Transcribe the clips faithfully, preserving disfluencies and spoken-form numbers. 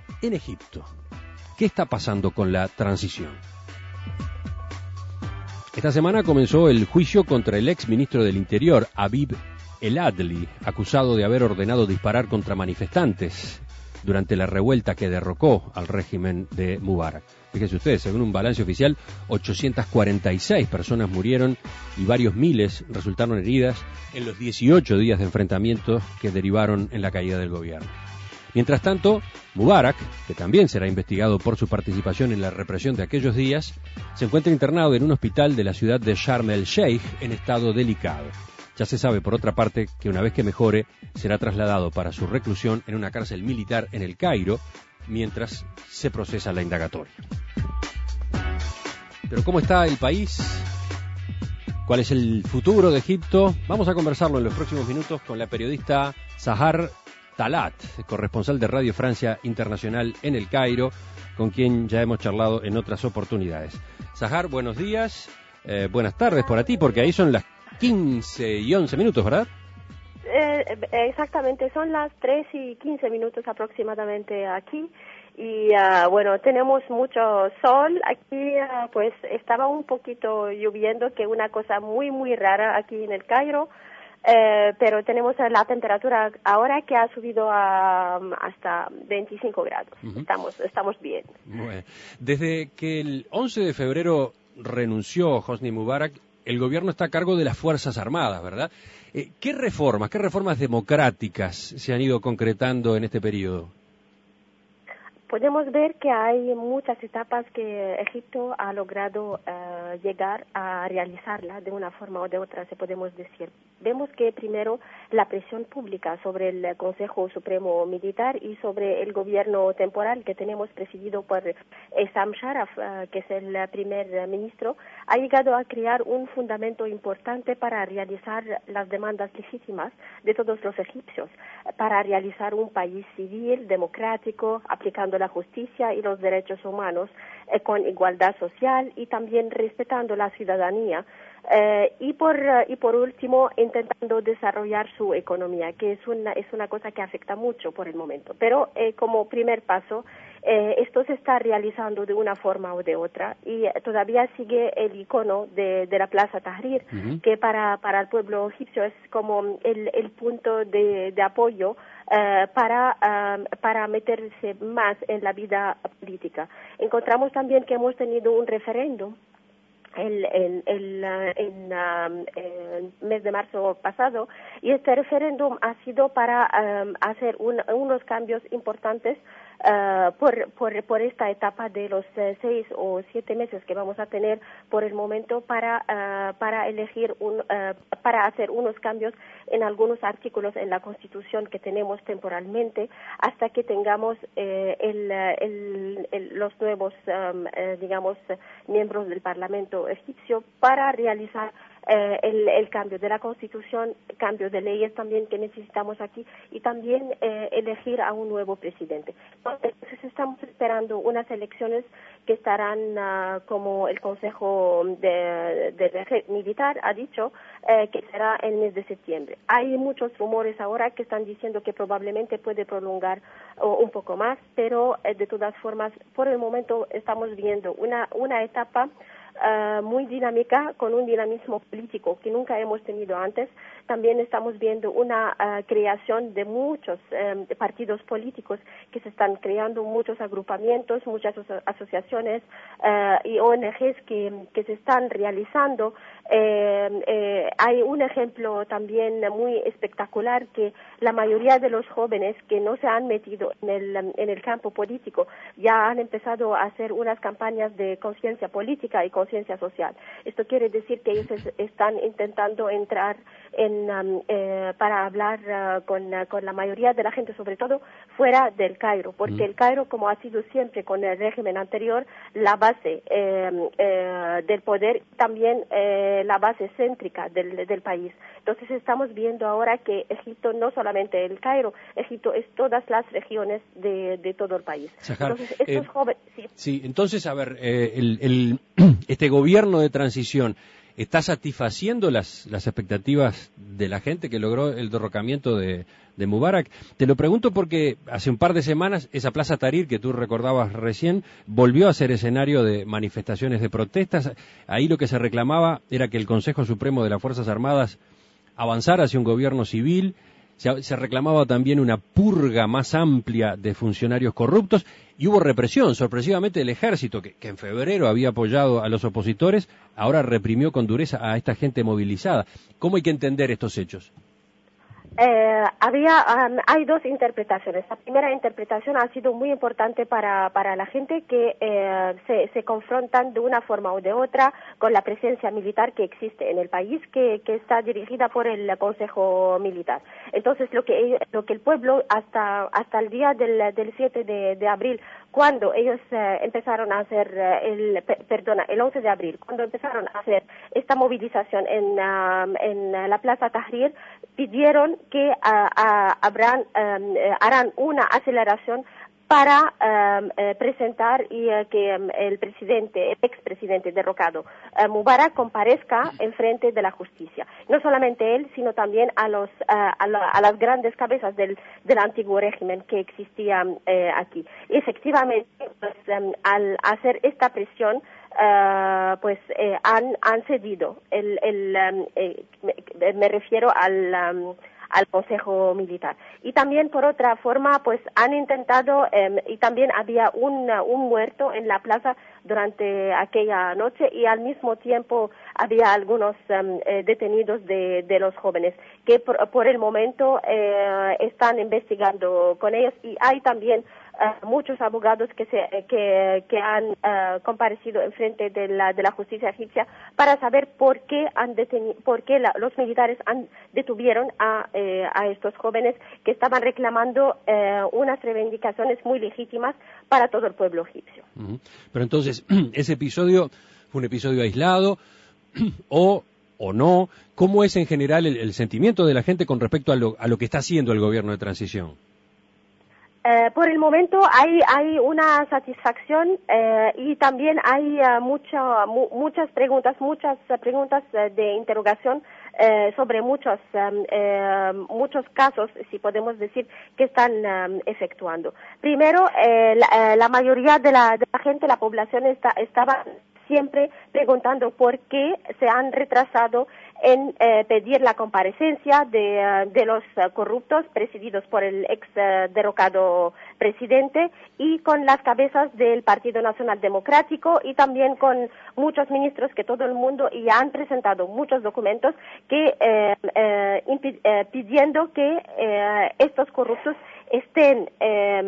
en Egipto. ¿Qué está pasando con la transición? Esta semana comenzó el juicio contra el ex ministro del Interior, Habib el-Adly, acusado de haber ordenado disparar contra manifestantes durante la revuelta que derrocó al régimen de Mubarak. Fíjense ustedes, según un balance oficial, ochocientas cuarenta y seis personas murieron y varios miles resultaron heridas en los dieciocho días de enfrentamientos que derivaron en la caída del gobierno. Mientras tanto, Mubarak, que también será investigado por su participación en la represión de aquellos días, se encuentra internado en un hospital de la ciudad de Sharm el-Sheikh en estado delicado. Ya se sabe, por otra parte, que una vez que mejore, será trasladado para su reclusión en una cárcel militar en El Cairo, mientras se procesa la indagatoria. Pero ¿cómo está el país? ¿Cuál es el futuro de Egipto? Vamos a conversarlo en los próximos minutos con la periodista Sahar Talat, corresponsal de Radio Francia Internacional en El Cairo, con quien ya hemos charlado en otras oportunidades. Sahar, buenos días, eh, buenas tardes por ti, porque ahí son las quince y once minutos, ¿verdad? Eh, exactamente, son las tres y quince minutos aproximadamente aquí. Y uh, bueno, tenemos mucho sol aquí, uh, pues estaba un poquito lloviendo, que una cosa muy, muy rara aquí en El Cairo. Eh, pero tenemos la temperatura ahora que ha subido a, hasta veinticinco grados. Uh-huh. Estamos, estamos bien. Bueno, desde que el once de febrero renunció Hosni Mubarak, el gobierno está a cargo de las Fuerzas Armadas, ¿verdad? Eh, ¿Qué reformas, qué reformas democráticas se han ido concretando en este periodo? Podemos ver que hay muchas etapas que Egipto ha logrado uh, llegar a realizarla de una forma o de otra, se podemos decir. Vemos que primero la presión pública sobre el Consejo Supremo Militar y sobre el gobierno temporal que tenemos presidido por Essam Sharaf, uh, que es el primer ministro, ha llegado a crear un fundamento importante para realizar las demandas legítimas de todos los egipcios, para realizar un país civil, democrático, aplicando la justicia y los derechos humanos eh, con igualdad social y también respetando la ciudadanía eh, y por uh, y por último intentando desarrollar su economía, que es una es una cosa que afecta mucho por el momento, pero eh, como primer paso eh, esto se está realizando de una forma o de otra y eh, todavía sigue el icono de, de la Plaza Tahrir, uh-huh. que para para el pueblo egipcio es como el el punto de, de apoyo Uh, para uh, para meterse más en la vida política. Encontramos también que hemos tenido un referéndum el, el, el, uh, en uh, el mes de marzo pasado y este referéndum ha sido para um, hacer un, unos cambios importantes Uh, por, por, por esta etapa de los uh, seis o siete meses que vamos a tener por el momento para uh, para elegir un uh, para hacer unos cambios en algunos artículos en la Constitución que tenemos temporalmente hasta que tengamos eh, el, el, el, los nuevos um, eh, digamos miembros del Parlamento egipcio para realizar Eh, el, el cambio de la Constitución, cambio de leyes también que necesitamos aquí y también eh, elegir a un nuevo presidente. Entonces estamos esperando unas elecciones que estarán uh, como el Consejo de, de, de Militar ha dicho eh, que será el mes de septiembre. Hay muchos rumores ahora que están diciendo que probablemente puede prolongar uh, un poco más, pero eh, de todas formas por el momento estamos viendo una, una etapa Uh, muy dinámica, con un dinamismo político que nunca hemos tenido antes. También estamos viendo una uh, creación de muchos um, partidos políticos que se están creando, muchos agrupamientos, muchas aso- asociaciones uh, y O N Ges que, que se están realizando. Eh, eh, hay un ejemplo también muy espectacular que la mayoría de los jóvenes que no se han metido en el, en el campo político ya han empezado a hacer unas campañas de conciencia política y conciencia social. Esto quiere decir que ellos es, están intentando entrar en, um, eh, para hablar uh, con, uh, con la mayoría de la gente, sobre todo fuera del Cairo, porque mm. el Cairo, como ha sido siempre con el régimen anterior, la base eh, eh, del poder, también eh, la base céntrica del, del país. Entonces estamos viendo ahora que Egipto, no solamente el Cairo, Egipto es todas las regiones de, de todo el país. Sahar, entonces, estos eh, jóvenes... Sí. sí, entonces, a ver, eh, el, el, este gobierno de transición, ¿está satisfaciendo las, las expectativas de la gente que logró el derrocamiento de, de Mubarak? Te lo pregunto porque hace un par de semanas esa Plaza Tahrir que tú recordabas recién volvió a ser escenario de manifestaciones de protestas. Ahí lo que se reclamaba era que el Consejo Supremo de las Fuerzas Armadas avanzara hacia un gobierno civil. Se, se reclamaba también una purga más amplia de funcionarios corruptos y hubo represión. Sorpresivamente el ejército, que, que en febrero había apoyado a los opositores, ahora reprimió con dureza a esta gente movilizada. ¿Cómo hay que entender estos hechos? Eh, había, um, hay dos interpretaciones. La primera interpretación ha sido muy importante para, para la gente que eh, se, se confrontan de una forma o de otra con la presencia militar que existe en el país, que, que está dirigida por el Consejo Militar. Entonces, lo que, lo que el pueblo hasta, hasta el día del, del siete de abril, cuando ellos eh, empezaron a hacer, eh, el, per, perdona, el once de abril, cuando empezaron a hacer esta movilización en, uh, en la Plaza Tahrir, pidieron que uh, uh, habrán, um, harán una aceleración para um, eh, presentar y uh, que um, el presidente, el expresidente derrocado uh, Mubarak comparezca en frente de la justicia. No solamente él, sino también a los uh, a, la, a las grandes cabezas del, del antiguo régimen que existía uh, aquí. Y efectivamente, pues, um, al hacer esta presión, uh, pues eh, han, han cedido. El, el, um, eh, me, me refiero al um, al Consejo Militar. Y también, por otra forma, pues han intentado, eh, y también había un, un muerto en la plaza durante aquella noche, y al mismo tiempo había algunos um, eh, detenidos de, de los jóvenes, que por, por el momento eh, están investigando con ellos, y hay también Uh, muchos abogados que se que, que han uh, comparecido en frente de la de la justicia egipcia para saber por qué han detenido, por qué la, los militares han detuvieron a eh, a estos jóvenes que estaban reclamando eh, unas reivindicaciones muy legítimas para todo el pueblo egipcio. Uh-huh. Pero entonces ese episodio fue un episodio aislado o o no. ¿Cómo es en general el, el sentimiento de la gente con respecto a lo a lo que está haciendo el gobierno de transición? Eh, por el momento hay hay una satisfacción eh, y también hay uh, mucha, mu muchas preguntas, muchas uh, preguntas uh, de interrogación eh, sobre muchos um, eh, muchos casos, si podemos decir, que están um, efectuando. Primero, eh, la, eh, la mayoría de la, de la gente, la población está, estaba siempre preguntando por qué se han retrasado en eh, pedir la comparecencia de, uh, de los uh, corruptos presididos por el ex uh, derrocado presidente y con las cabezas del Partido Nacional Democrático y también con muchos ministros que todo el mundo ya han presentado muchos documentos que eh, eh, eh, pidiendo que eh, estos corruptos estén, eh,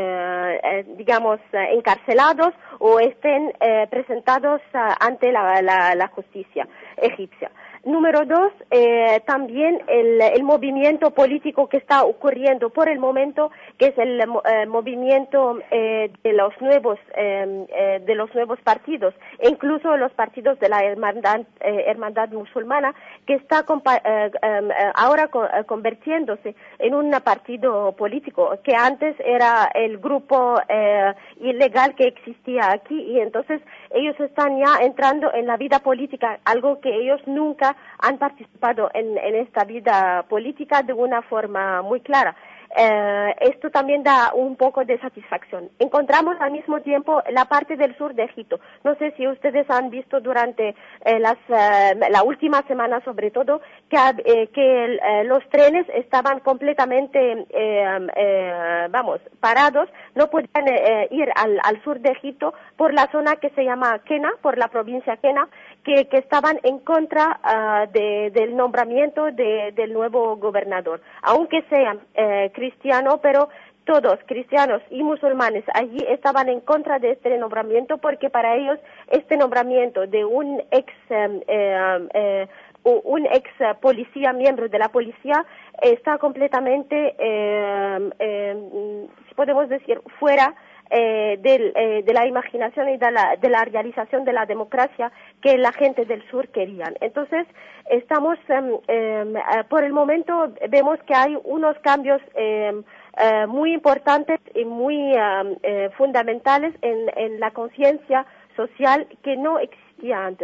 eh, digamos, encarcelados o estén eh, presentados uh, ante la, la, la justicia egipcia. Número dos, eh, también el, el movimiento político que está ocurriendo por el momento, que es el eh, movimiento eh, de los nuevos eh, eh, de los nuevos partidos, e incluso los partidos de la hermandad, eh, hermandad musulmana, que está eh, eh, ahora co eh, convirtiéndose en un partido político, que antes era el grupo eh, ilegal que existía aquí, y entonces ellos están ya entrando en la vida política, algo que ellos nunca han participado en, en esta vida política de una forma muy clara. Eh, esto también da un poco de satisfacción. Encontramos al mismo tiempo la parte del sur de Egipto. No sé si ustedes han visto durante eh, las, eh, la última semana, sobre todo, que, eh, que eh, los trenes estaban completamente, eh, eh, vamos, parados. No podían eh, ir al, al sur de Egipto por la zona que se llama Kena, por la provincia Kena, que, que estaban en contra uh, de, del nombramiento de, del nuevo gobernador. Aunque sea eh, cristiano, pero todos, cristianos y musulmanes, allí estaban en contra de este nombramiento, porque para ellos este nombramiento de un ex eh, eh, un ex policía, miembro de la policía, está completamente, eh, eh, si podemos decir, fuera Eh, del, eh, de la imaginación y de la, de la realización de la democracia que la gente del sur querían. Entonces, estamos, eh, eh, por el momento, vemos que hay unos cambios eh, eh, muy importantes y muy eh, eh, fundamentales en, en la conciencia social que no existía antes.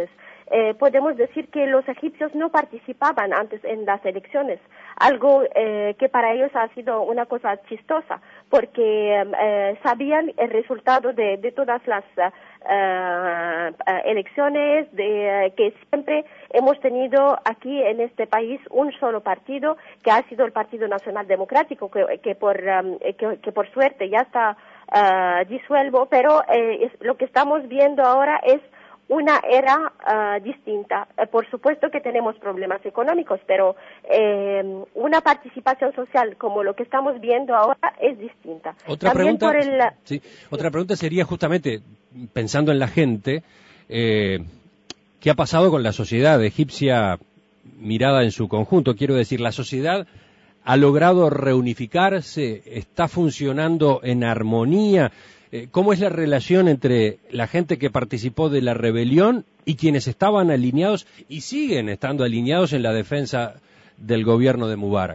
eh, podemos decir que los egipcios no participaban antes en las elecciones, algo eh, que para ellos ha sido una cosa chistosa, porque eh, sabían el resultado de, de todas las uh, uh, elecciones, de uh, que siempre hemos tenido aquí en este país un solo partido, que ha sido el Partido Nacional Democrático, que, que, por, um, que, que por suerte ya está uh, disuelto, pero eh, es, lo que estamos viendo ahora es una era uh, distinta. Eh, por supuesto que tenemos problemas económicos, pero eh, una participación social como lo que estamos viendo ahora es distinta. Otra También pregunta, por el, sí, otra pregunta sería justamente, pensando en la gente, eh, ¿qué ha pasado con la sociedad egipcia mirada en su conjunto? Quiero decir, ¿la sociedad ha logrado reunificarse? ¿Está funcionando en armonía? ¿Cómo es la relación entre la gente que participó de la rebelión y quienes estaban alineados y siguen estando alineados en la defensa del gobierno de Mubarak?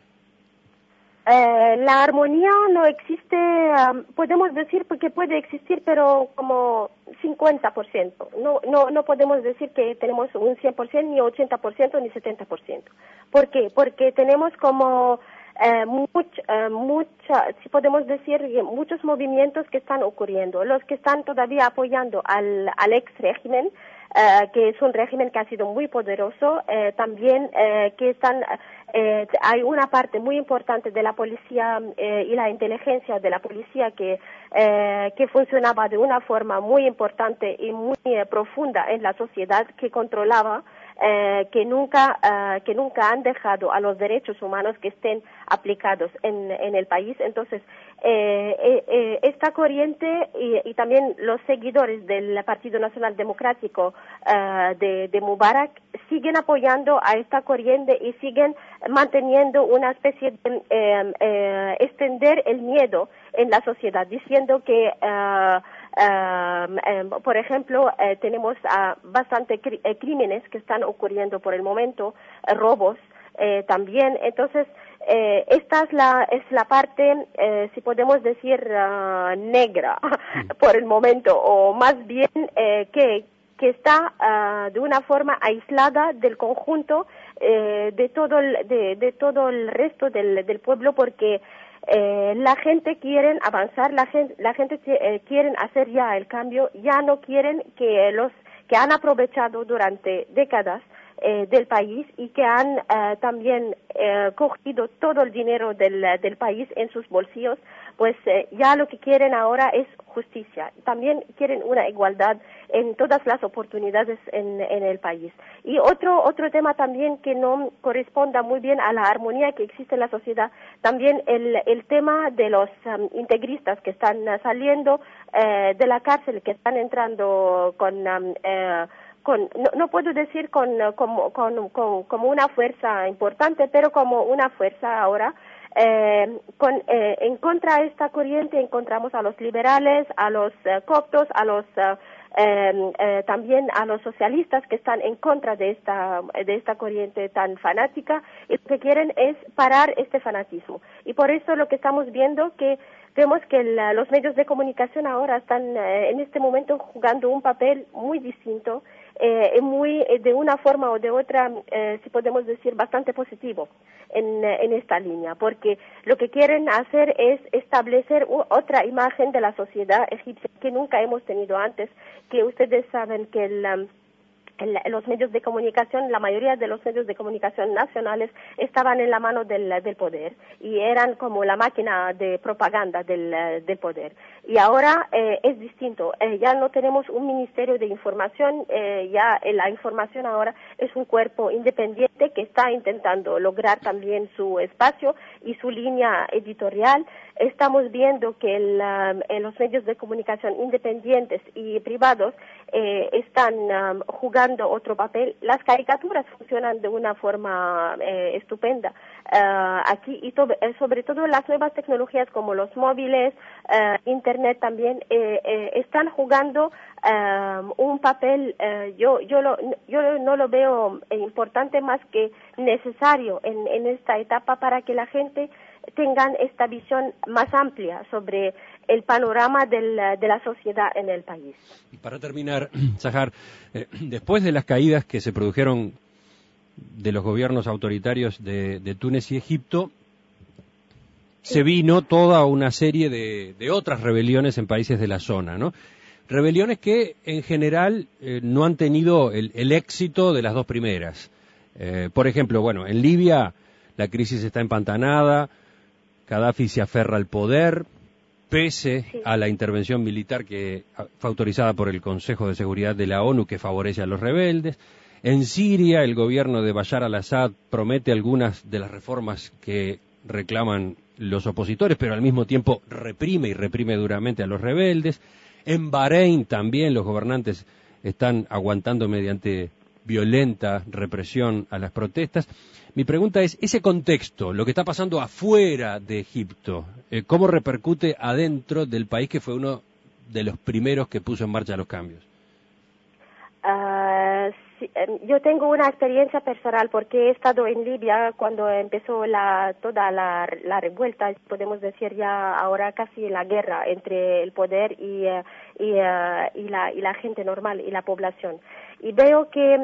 Eh, la armonía no existe, um, podemos decir que puede existir, pero como cincuenta por ciento. No, no, no podemos decir que tenemos un cien por ciento, ni ochenta por ciento, ni setenta por ciento. ¿Por qué? Porque tenemos como Eh, much, eh, mucha, si podemos decir, muchos movimientos que están ocurriendo. Los que están todavía apoyando al, al ex régimen, eh, que es un régimen que ha sido muy poderoso, eh, también eh, que están, eh, hay una parte muy importante de la policía eh, y la inteligencia de la policía que, eh, que funcionaba de una forma muy importante y muy eh, profunda en la sociedad, que controlaba Eh, que nunca uh, que nunca han dejado a los derechos humanos que estén aplicados en, en el país. Entonces, eh, eh, eh, esta corriente y, y también los seguidores del Partido Nacional Democrático uh, de, de Mubarak siguen apoyando a esta corriente y siguen manteniendo una especie de eh, eh, extender el miedo en la sociedad, diciendo que uh, Uh, um, por ejemplo, uh, tenemos uh, bastante cri eh, crímenes que están ocurriendo por el momento, uh, robos eh, también. Entonces, eh, esta es la, es la parte, eh, si podemos decir, uh, negra por el momento, o más bien eh, que, que está uh, de una forma aislada del conjunto eh, de, todo el, de, de todo el resto del, del pueblo, porque Eh, la gente quiere avanzar, la gente, la gente eh, quieren hacer ya el cambio, ya no quieren que los que han aprovechado durante décadas eh, del país y que han eh, también eh, cogido todo el dinero del, del país en sus bolsillos, pues eh, ya lo que quieren ahora es justicia. También quieren una igualdad en todas las oportunidades en, en el país. Y otro otro tema también que no corresponda muy bien a la armonía que existe en la sociedad, también el, el tema de los um, integristas que están uh, saliendo eh, de la cárcel, que están entrando con... Um, eh, Con, no, no puedo decir con, como, con, con, como una fuerza importante, pero como una fuerza ahora. Eh, con, eh, en contra de esta corriente encontramos a los liberales, a los uh, coptos, a los uh, eh, eh, también a los socialistas que están en contra de esta de esta corriente tan fanática, y lo que quieren es parar este fanatismo. Y por eso lo que estamos viendo que vemos que la, los medios de comunicación ahora están eh, en este momento jugando un papel muy distinto, eh, muy eh, de una forma o de otra, eh, si podemos decir, bastante positivo en, en esta línea, porque lo que quieren hacer es establecer u, otra imagen de la sociedad egipcia que nunca hemos tenido antes, que ustedes saben que el... Um, En los medios de comunicación, la mayoría de los medios de comunicación nacionales estaban en la mano del, del poder y eran como la máquina de propaganda del, del poder. Y ahora eh, es distinto, eh, ya no tenemos un ministerio de información, eh, ya eh, la información ahora es un cuerpo independiente que está intentando lograr también su espacio y su línea editorial. Estamos viendo que el, um, los medios de comunicación independientes y privados eh, están um, jugando otro papel. Las caricaturas funcionan de una forma eh, estupenda uh, aquí, y to eh, sobre todo las nuevas tecnologías como los móviles, uh, internet también eh, eh, están jugando um, un papel. Uh, yo yo lo yo no lo veo importante, más que necesario en, en esta etapa, para que la gente tengan esta visión más amplia sobre el panorama del, de la sociedad en el país. Y para terminar, Sahar, eh, después de las caídas que se produjeron de los gobiernos autoritarios de, de Túnez y Egipto, sí, se vino toda una serie de, de otras rebeliones en países de la zona, ¿no? Rebeliones que en general eh, no han tenido el, el éxito de las dos primeras. Eh, por ejemplo, bueno, en Libia la crisis está empantanada, Gaddafi se aferra al poder, pese sí. a la intervención militar que fue autorizada por el Consejo de Seguridad de la ONU, que favorece a los rebeldes. En Siria, el gobierno de Bashar al-Assad promete algunas de las reformas que reclaman los opositores, pero al mismo tiempo reprime y reprime duramente a los rebeldes. En Bahrein también los gobernantes están aguantando mediante violenta represión a las protestas. Mi pregunta es, ese contexto, lo que está pasando afuera de Egipto, eh, ¿cómo repercute adentro del país que fue uno de los primeros que puso en marcha los cambios? Uh, sí, yo tengo una experiencia personal porque he estado en Libia cuando empezó la, toda la, la revuelta, podemos decir ya ahora casi la guerra entre el poder y, uh, y, uh, y, la, y la gente normal y la población. Y veo que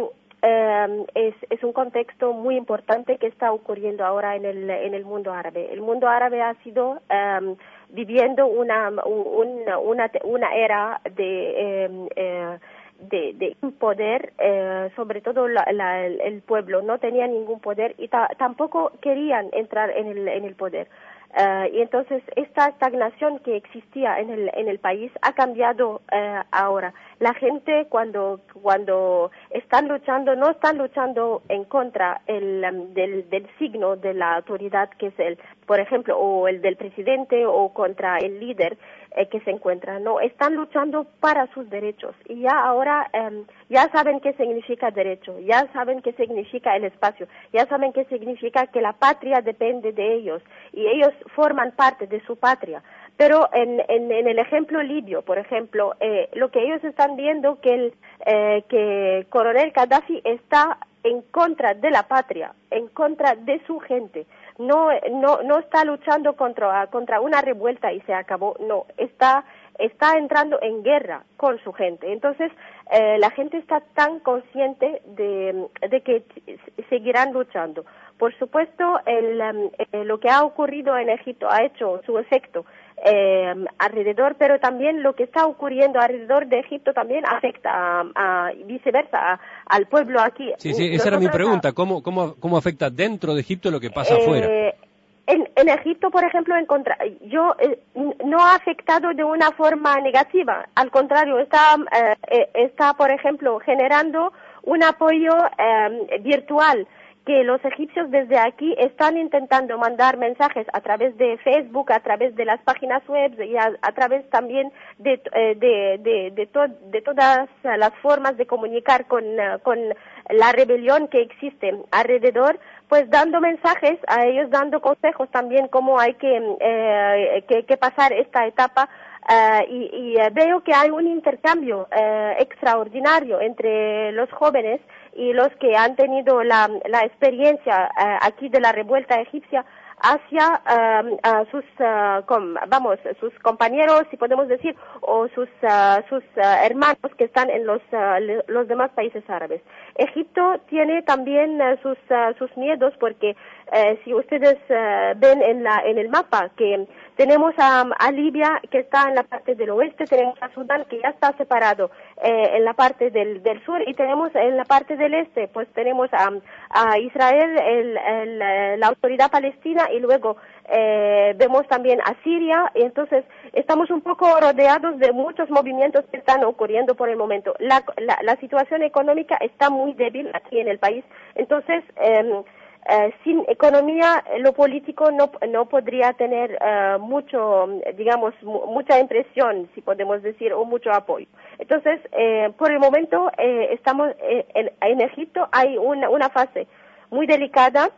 um, es, es un contexto muy importante que está ocurriendo ahora en el, en el mundo árabe. El mundo árabe ha sido um, viviendo una, una, una, una era de... Um, uh, de, de poder, eh, sobre todo la, la, el, el pueblo no tenía ningún poder y ta, tampoco querían entrar en el, en el poder. Uh, y entonces esta estagnación que existía en el, en el país ha cambiado uh, ahora. La gente cuando, cuando están luchando, no están luchando en contra el, um, del, del signo de la autoridad que es el, por ejemplo, o el del presidente o contra el líder eh, que se encuentra, no, están luchando para sus derechos y ya ahora um, ya saben qué significa derecho, ya saben qué significa el espacio, ya saben qué significa que la patria depende de ellos y ellos forman parte de su patria. Pero en, en, en el ejemplo libio, por ejemplo, eh, lo que ellos están viendo que el eh, que coronel Gaddafi está en contra de la patria, en contra de su gente. No, no, no está luchando contra, contra una revuelta y se acabó. No, está, está entrando en guerra con su gente. Entonces, eh, la gente está tan consciente de, de que seguirán luchando. Por supuesto, el, eh, lo que ha ocurrido en Egipto ha hecho su efecto eh, alrededor, pero también lo que está ocurriendo alrededor de Egipto también afecta a, a viceversa a, al pueblo aquí. Sí, sí, esa Nosotros, era mi pregunta. ¿Cómo, cómo, cómo afecta dentro de Egipto lo que pasa eh, afuera? En, en Egipto, por ejemplo, en contra, yo eh, no ha afectado de una forma negativa. Al contrario, está, eh, está por ejemplo, generando un apoyo eh, virtual, que los egipcios desde aquí están intentando mandar mensajes a través de Facebook, a través de las páginas web y a, a través también de, de, de, de, to, de todas las formas de comunicar con, con la rebelión que existe alrededor, pues dando mensajes a ellos, dando consejos también cómo hay que, eh, que, que pasar esta etapa. Uh, y, y uh, veo que hay un intercambio uh, extraordinario entre los jóvenes y los que han tenido la, la experiencia uh, aquí de la revuelta egipcia hacia uh, uh, sus uh, com, vamos sus compañeros, si podemos decir, o sus uh, sus uh, hermanos que están en los uh, los demás países árabes. Egipto tiene también uh, sus uh, sus miedos porque uh, si ustedes uh, ven en la en el mapa que tenemos a, a Libia que está en la parte del oeste, tenemos a Sudán que ya está separado eh, en la parte del, del sur y tenemos en la parte del este, pues tenemos a, a Israel, el, el, la autoridad palestina y luego eh, vemos también a Siria y entonces estamos un poco rodeados de muchos movimientos que están ocurriendo por el momento. La, la, la situación económica está muy débil aquí en el país, entonces eh, Uh, sin economía, lo político no no podría tener uh, mucho, digamos, mu mucha impresión, si podemos decir, o mucho apoyo. Entonces, eh, por el momento, eh, estamos eh, en, en Egipto hay una, una fase muy delicada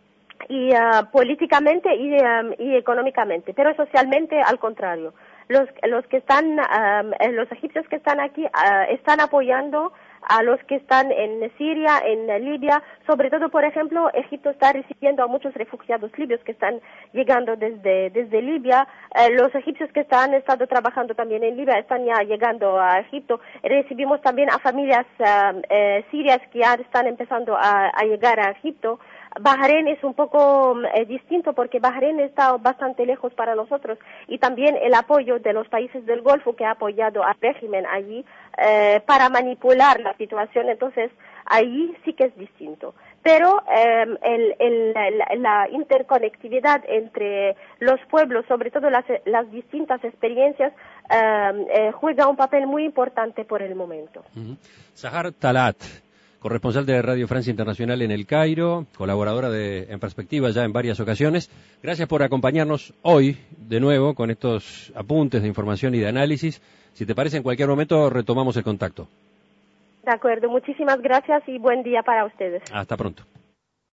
y uh, políticamente y, um, y económicamente, pero socialmente al contrario. Los los que están, um, los egipcios que están aquí uh, están apoyando a los que están en Siria, en Libia. Sobre todo, por ejemplo, Egipto está recibiendo a muchos refugiados libios que están llegando desde, desde Libia. Eh, los egipcios que están, han estado trabajando también en Libia están ya llegando a Egipto. Recibimos también a familias uh, eh, sirias que ya están empezando a, a llegar a Egipto. Bahrein es un poco eh, distinto porque Bahrein está bastante lejos para nosotros y también el apoyo de los países del Golfo que ha apoyado al régimen allí eh, para manipular la situación, entonces ahí sí que es distinto. Pero eh, el, el, la, la interconectividad entre los pueblos, sobre todo las, las distintas experiencias, eh, eh, juega un papel muy importante por el momento. Uh-huh. Sahar Talat, corresponsal de Radio Francia Internacional en El Cairo, colaboradora de En Perspectiva ya en varias ocasiones. Gracias por acompañarnos hoy de nuevo con estos apuntes de información y de análisis. Si te parece, en cualquier momento retomamos el contacto. De acuerdo, muchísimas gracias y buen día para ustedes. Hasta pronto.